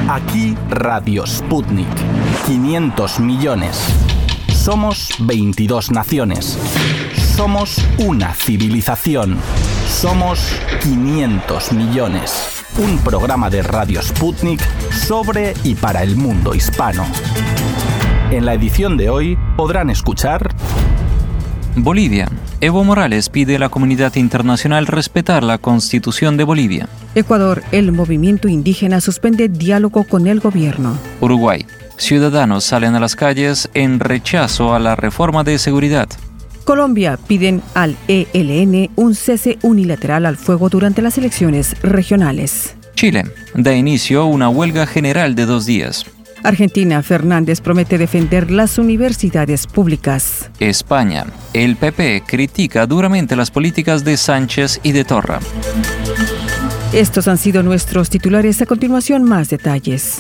Aquí Radio Sputnik. 500 millones. Somos 22 naciones. Somos una civilización. Somos 500 millones. Un programa de Radio Sputnik sobre y para el mundo hispano. En la edición de hoy podrán escuchar... Bolivia. Evo Morales pide a la comunidad internacional respetar la Constitución de Bolivia. Ecuador. El movimiento indígena suspende diálogo con el gobierno. Uruguay. Ciudadanos salen a las calles en rechazo a la reforma de seguridad. Colombia. Piden al ELN un cese unilateral al fuego durante las elecciones regionales. Chile. Da inicio a una huelga general de 2 días. Argentina. Fernández promete defender las universidades públicas. España. El PP critica duramente las políticas de Sánchez y de Torra. Estos han sido nuestros titulares. A continuación, más detalles.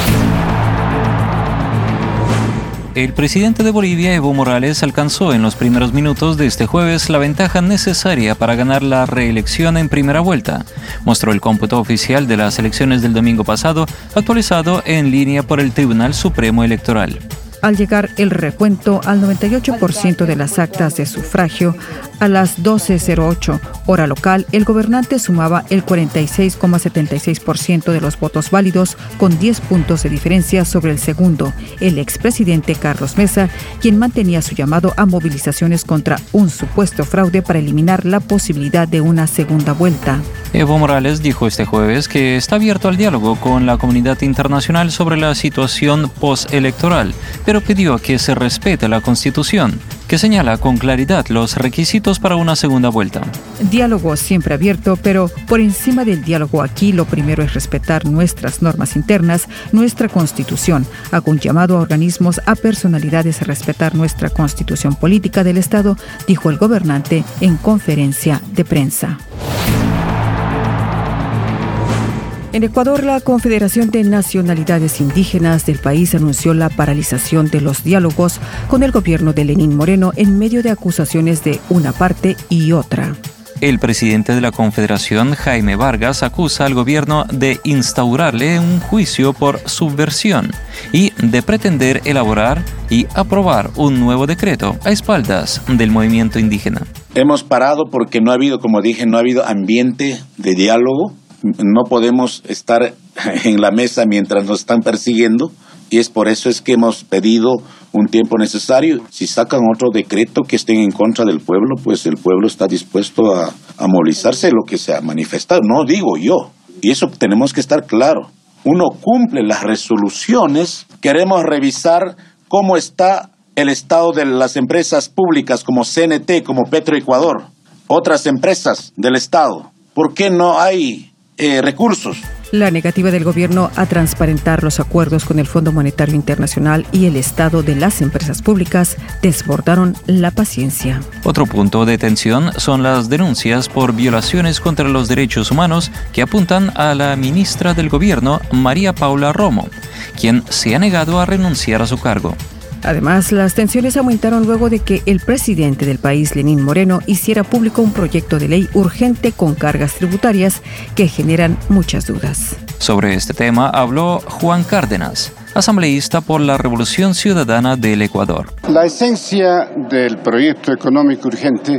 El presidente de Bolivia, Evo Morales, alcanzó en los primeros minutos de este jueves la ventaja necesaria para ganar la reelección en primera vuelta. Mostró el cómputo oficial de las elecciones del domingo pasado, actualizado en línea por el Tribunal Supremo Electoral. Al llegar el recuento al 98% de las actas de sufragio, a las 12:08 hora local, el gobernante sumaba el 46,76% de los votos válidos, con 10 puntos de diferencia sobre el segundo, el expresidente Carlos Mesa, quien mantenía su llamado a movilizaciones contra un supuesto fraude para eliminar la posibilidad de una segunda vuelta. Evo Morales dijo este jueves que está abierto al diálogo con la comunidad internacional sobre la situación postelectoral, pero pidió que se respete la Constitución, que señala con claridad los requisitos para una segunda vuelta. Diálogo siempre abierto, pero por encima del diálogo aquí lo primero es respetar nuestras normas internas, nuestra Constitución. Hago un llamado a organismos, a personalidades a respetar nuestra Constitución política del Estado, dijo el gobernante en conferencia de prensa. En Ecuador, la Confederación de Nacionalidades Indígenas del país anunció la paralización de los diálogos con el gobierno de Lenín Moreno en medio de acusaciones de una parte y otra. El presidente de la Confederación, Jaime Vargas, acusa al gobierno de instaurarle un juicio por subversión y de pretender elaborar y aprobar un nuevo decreto a espaldas del movimiento indígena. Hemos parado porque no ha habido, como dije, no ha habido ambiente de diálogo. No podemos estar en la mesa mientras nos están persiguiendo y es por eso es que hemos pedido un tiempo necesario. Si sacan otro decreto que esté en contra del pueblo, pues el pueblo está dispuesto a movilizarse, lo que se ha manifestado, no digo yo. Y eso tenemos que estar claro. Uno cumple las resoluciones, queremos revisar cómo está el estado de las empresas públicas como CNT, como Petroecuador, otras empresas del Estado. ¿Por qué no hay recursos? La negativa del gobierno a transparentar los acuerdos con el Fondo Monetario Internacional y el estado de las empresas públicas desbordaron la paciencia. Otro punto de tensión son las denuncias por violaciones contra los derechos humanos que apuntan a la ministra del gobierno, María Paula Romo, quien se ha negado a renunciar a su cargo. Además, las tensiones aumentaron luego de que el presidente del país, Lenín Moreno, hiciera público un proyecto de ley urgente con cargas tributarias que generan muchas dudas. Sobre este tema habló Juan Cárdenas, asambleísta por la Revolución Ciudadana del Ecuador. La esencia del proyecto económico urgente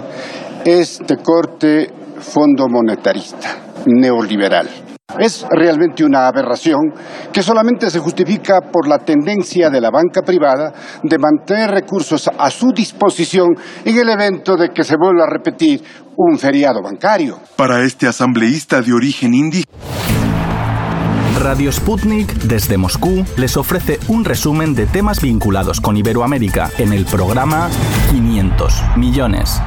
es de corte fondo monetarista, neoliberal. Es realmente una aberración que solamente se justifica por la tendencia de la banca privada de mantener recursos a su disposición en el evento de que se vuelva a repetir un feriado bancario. Para este asambleísta de origen indígena, Radio Sputnik desde Moscú les ofrece un resumen de temas vinculados con Iberoamérica en el programa 500 millones.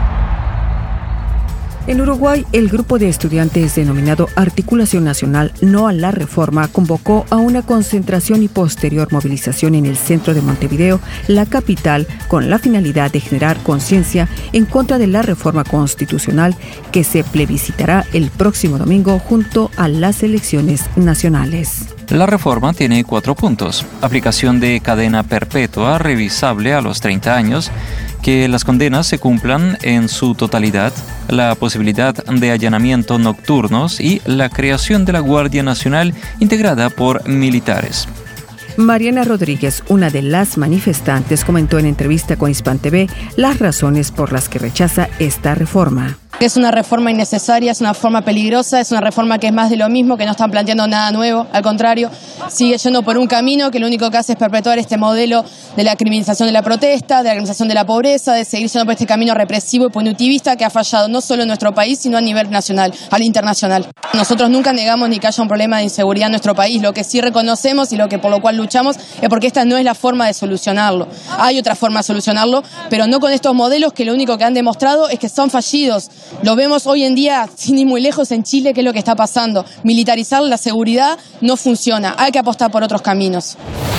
En Uruguay, el grupo de estudiantes denominado Articulación Nacional No a la Reforma convocó a una concentración y posterior movilización en el centro de Montevideo, la capital, con la finalidad de generar conciencia en contra de la reforma constitucional que se plebiscitará el próximo domingo junto a las elecciones nacionales. La reforma tiene 4 puntos. Aplicación de cadena perpetua revisable a los 30 años, que las condenas se cumplan en su totalidad, la posibilidad de allanamiento nocturnos y la creación de la Guardia Nacional integrada por militares. Mariana Rodríguez, una de las manifestantes, comentó en entrevista con Hispan TV las razones por las que rechaza esta reforma. Es una reforma innecesaria, es una reforma peligrosa, es una reforma que es más de lo mismo, que no están planteando nada nuevo, al contrario, sigue yendo por un camino que lo único que hace es perpetuar este modelo de la criminalización de la protesta, de la criminalización de la pobreza, de seguir yendo por este camino represivo y punitivista que ha fallado no solo en nuestro país, sino a nivel nacional, al internacional. Nosotros nunca negamos ni que haya un problema de inseguridad en nuestro país, lo que sí reconocemos y lo que por lo cual luchamos es porque esta no es la forma de solucionarlo. Hay otra forma de solucionarlo, pero no con estos modelos que lo único que han demostrado es que son fallidos. Lo vemos hoy en día, sin ir muy lejos, en Chile, que es lo que está pasando. Militarizar la seguridad no funciona, hay que apostar por otros caminos.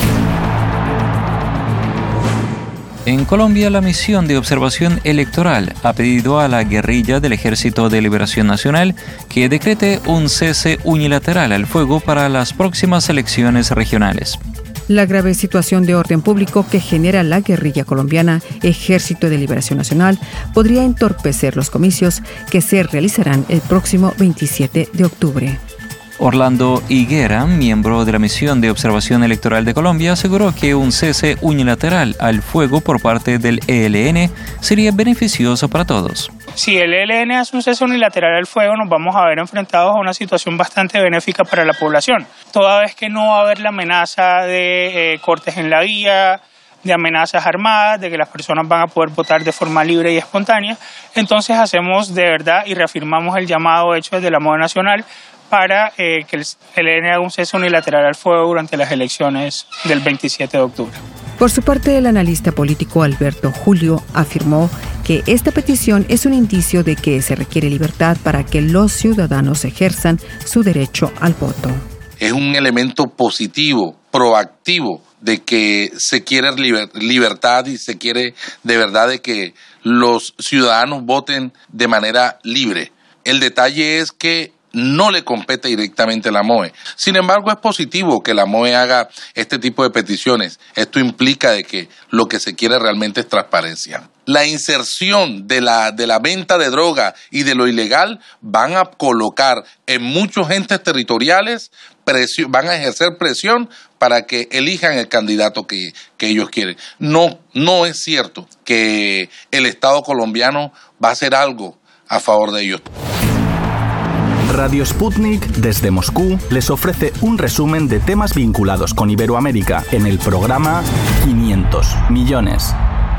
En Colombia, la misión de observación electoral ha pedido a la guerrilla del Ejército de Liberación Nacional que decrete un cese unilateral al fuego para las próximas elecciones regionales. La grave situación de orden público que genera la guerrilla colombiana Ejército de Liberación Nacional podría entorpecer los comicios que se realizarán el próximo 27 de octubre. Orlando Higuera, miembro de la misión de observación electoral de Colombia, aseguró que un cese unilateral al fuego por parte del ELN sería beneficioso para todos. Si el ELN hace un cese unilateral al fuego, nos vamos a ver enfrentados a una situación bastante benéfica para la población, toda vez que no va a haber la amenaza de cortes en la vía, de amenazas armadas, de que las personas van a poder votar de forma libre y espontánea. Entonces hacemos de verdad y reafirmamos el llamado hecho desde la moda nacional para que el ELN haga un cese unilateral al fuego durante las elecciones del 27 de octubre. Por su parte, el analista político Alberto Julio afirmó que esta petición es un indicio de que se requiere libertad para que los ciudadanos ejerzan su derecho al voto. Es un elemento positivo, proactivo, de que se quiere libertad y se quiere de verdad de que los ciudadanos voten de manera libre. El detalle es que no le compete directamente a la MOE. Sin embargo, es positivo que la MOE haga este tipo de peticiones. Esto implica de que lo que se quiere realmente es transparencia. La inserción de la venta de droga y de lo ilegal van a colocar en muchos entes territoriales van a ejercer presión para que elijan el candidato que ellos quieren. No es cierto que el Estado colombiano va a hacer algo a favor de ellos. Radio Sputnik desde Moscú les ofrece un resumen de temas vinculados con Iberoamérica en el programa 500 millones.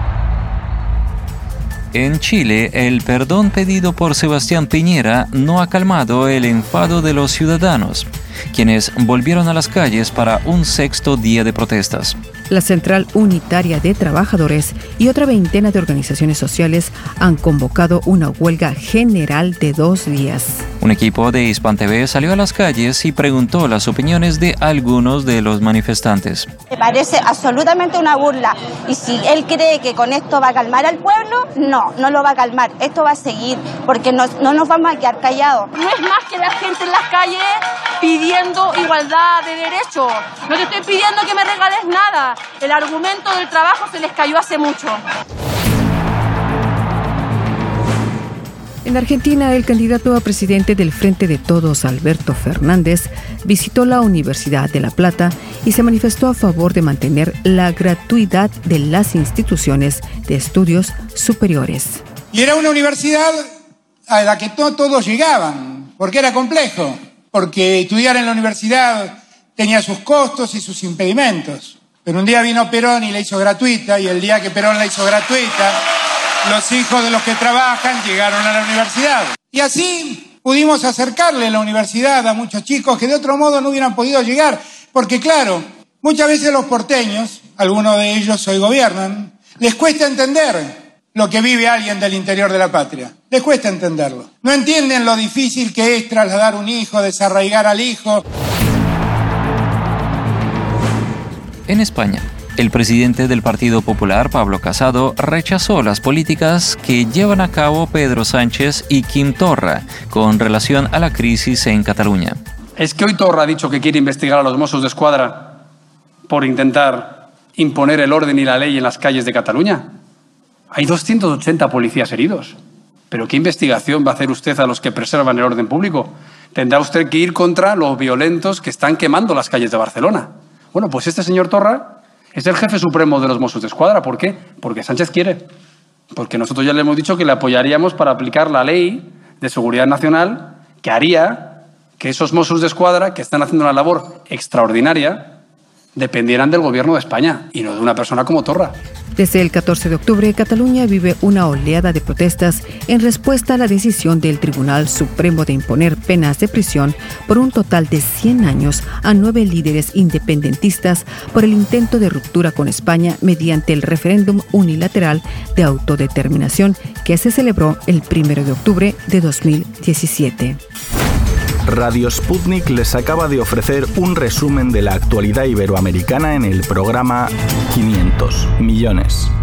En Chile, el perdón pedido por Sebastián Piñera no ha calmado el enfado de los ciudadanos, quienes volvieron a las calles para un sexto día de protestas. La Central Unitaria de Trabajadores y otra veintena de organizaciones sociales han convocado una huelga general de 2 días. Un equipo de Hispan TV salió a las calles y preguntó las opiniones de algunos de los manifestantes. Me parece absolutamente una burla. Y si él cree que con esto va a calmar al pueblo, no lo va a calmar. Esto va a seguir, porque no nos vamos a quedar callados. No es más que la gente en las calles pidiendo igualdad de derechos. No te estoy pidiendo que me regales nada. El argumento del trabajo se les cayó hace mucho. En Argentina, el candidato a presidente del Frente de Todos, Alberto Fernández, visitó la Universidad de La Plata y se manifestó a favor de mantener la gratuidad de las instituciones de estudios superiores. Y era una universidad a la que no todos llegaban, porque era complejo, porque estudiar en la universidad tenía sus costos y sus impedimentos. Pero un día vino Perón y la hizo gratuita, y el día que Perón la hizo gratuita, los hijos de los que trabajan llegaron a la universidad. Y así pudimos acercarle la universidad a muchos chicos que de otro modo no hubieran podido llegar. Porque claro, muchas veces los porteños, algunos de ellos hoy gobiernan, les cuesta entender lo que vive alguien del interior de la patria. Les cuesta entenderlo. No entienden lo difícil que es trasladar un hijo, desarraigar al hijo. En España, el presidente del Partido Popular, Pablo Casado, rechazó las políticas que llevan a cabo Pedro Sánchez y Quim Torra con relación a la crisis en Cataluña. ¿Es que hoy Torra ha dicho que quiere investigar a los Mossos d'Esquadra por intentar imponer el orden y la ley en las calles de Cataluña? Hay 280 policías heridos. ¿Pero qué investigación va a hacer usted a los que preservan el orden público? Tendrá usted que ir contra los violentos que están quemando las calles de Barcelona. Bueno, pues este señor Torra es el jefe supremo de los Mossos d'Esquadra. ¿Por qué? Porque Sánchez quiere. Porque nosotros ya le hemos dicho que le apoyaríamos para aplicar la ley de seguridad nacional que haría que esos Mossos d'Esquadra, que están haciendo una labor extraordinaria, dependieran del Gobierno de España y no de una persona como Torra. Desde el 14 de octubre, Cataluña vive una oleada de protestas en respuesta a la decisión del Tribunal Supremo de imponer penas de prisión por un total de 100 años a 9 líderes independentistas por el intento de ruptura con España mediante el referéndum unilateral de autodeterminación que se celebró el 1 de octubre de 2017. Radio Sputnik les acaba de ofrecer un resumen de la actualidad iberoamericana en el programa 500 millones.